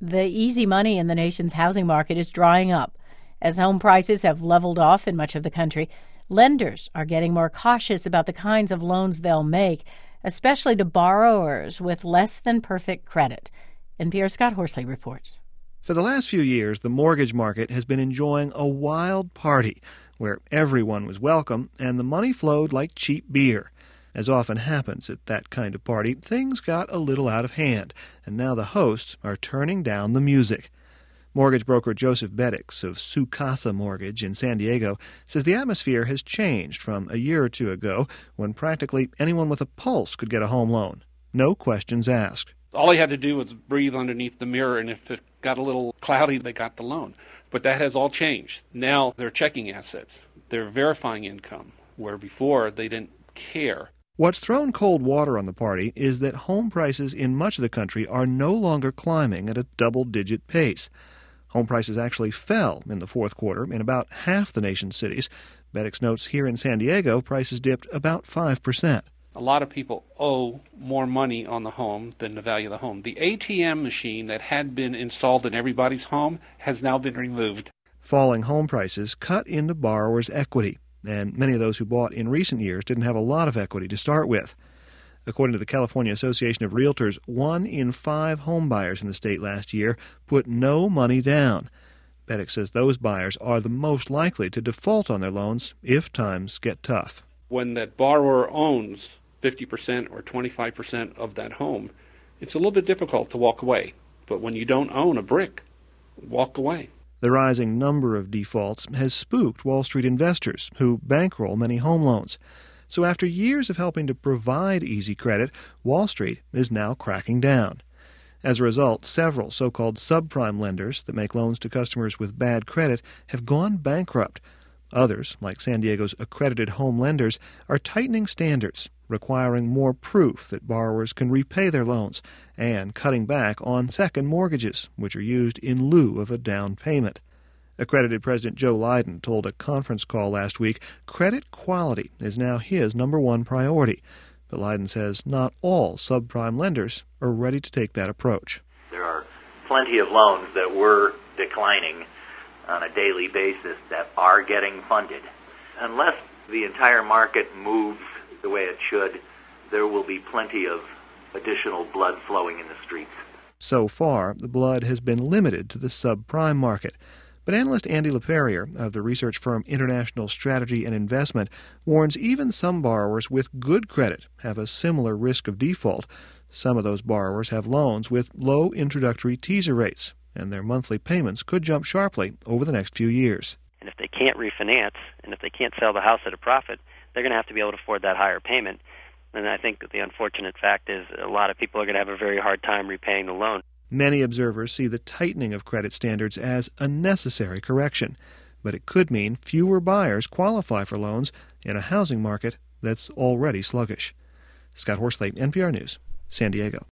The easy money in the nation's housing market is drying up. As home prices have leveled off in much of the country, lenders are getting more cautious about the kinds of loans they'll make, especially to borrowers with less than perfect credit. NPR's Scott Horsley reports. For the last few years, the mortgage market has been enjoying a wild party where everyone was welcome and the money flowed like cheap beer. As often happens at that kind of party, things got a little out of hand, and now the hosts are turning down the music. Mortgage broker Joseph Beddix of Su Casa Mortgage in San Diego says the atmosphere has changed from a year or two ago when practically anyone with a pulse could get a home loan. No questions asked. All they had to do was breathe underneath the mirror, and if it got a little cloudy, they got the loan. But that has all changed. Now they're checking assets. They're verifying income, where before they didn't care. What's thrown cold water on the party is that home prices in much of the country are no longer climbing at a double-digit pace. Home prices actually fell in the fourth quarter in about half the nation's cities. Beddix notes here in San Diego, prices dipped about 5%. A lot of people owe more money on the home than the value of the home. The ATM machine that had been installed in everybody's home has now been removed. Falling home prices cut into borrowers' equity, and many of those who bought in recent years didn't have a lot of equity to start with. According to the California Association of Realtors, 1 in 5 home buyers in the state last year put no money down. Beddix says those buyers are the most likely to default on their loans if times get tough. When that borrower owns 50% or 25% of that home, it's a little bit difficult to walk away. But when you don't own a brick, walk away. The rising number of defaults has spooked Wall Street investors who bankroll many home loans. So after years of helping to provide easy credit, Wall Street is now cracking down. As a result, several so-called subprime lenders that make loans to customers with bad credit have gone bankrupt. Others, like San Diego's accredited home lenders, are tightening standards, requiring more proof that borrowers can repay their loans, and cutting back on second mortgages, which are used in lieu of a down payment. Accredited President Joe Lydon told a conference call last week credit quality is now his number one priority. But Lydon says not all subprime lenders are ready to take that approach. There are plenty of loans that we're declining on a daily basis that are getting funded. Unless the entire market moves the way it should, there will be plenty of additional blood flowing in the streets. So far, the blood has been limited to the subprime market. But analyst Andy LaPerriere of the research firm International Strategy and Investment warns even some borrowers with good credit have a similar risk of default. Some of those borrowers have loans with low introductory teaser rates, and their monthly payments could jump sharply over the next few years. And if they can't refinance, and if they can't sell the house at a profit, they're going to have to be able to afford that higher payment. And I think that the unfortunate fact is a lot of people are going to have a very hard time repaying the loan. Many observers see the tightening of credit standards as a necessary correction, but it could mean fewer buyers qualify for loans in a housing market that's already sluggish. Scott Horsley, NPR News, San Diego.